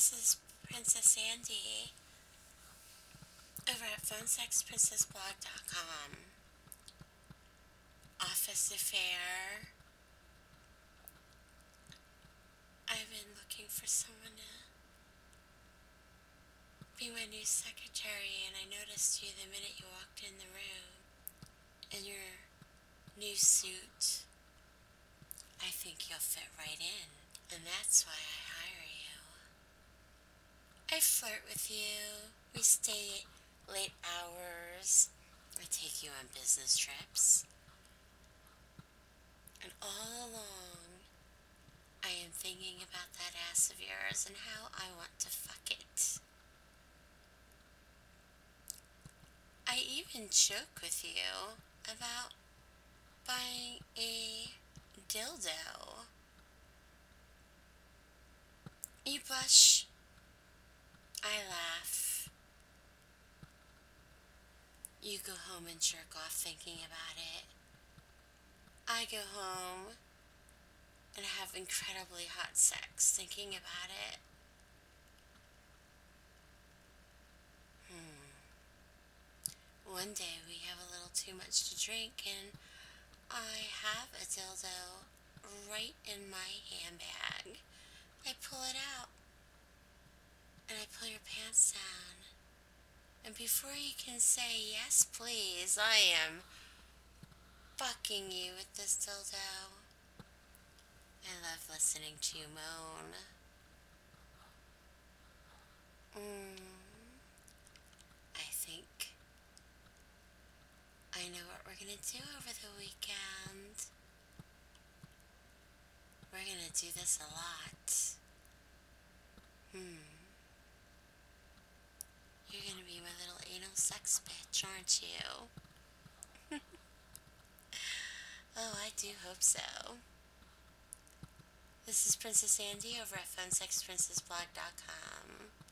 this is Princess Sandy over at PhoneSexPrincessBlog.com. Office affair. I've been looking for someone to be my new secretary, and I noticed you the minute you walked in the room in your new suit. I think you'll fit right in, and that's why I hire you. I flirt with you. We stay late hours. I take you on business trips. And all along, I am thinking about that ass of yours and how I want to fuck it. I even joke with you about buying a dildo. You blush. I laugh. You go home and jerk off thinking about it. I go home and have incredibly hot sex thinking about it. One day we have a little too much to drink and I have a dildo right in my handbag. I pull it out and I pull your pants down. And before you can say yes please, I am fucking you with this dildo. I love listening to you moan. I think I know what we're gonna do over the weekend. We're gonna do this a lot. You're gonna be my little anal sex bitch, aren't you? Oh, I do hope so. This is Princess Sandy over at PhoneSexPrincessBlog.com.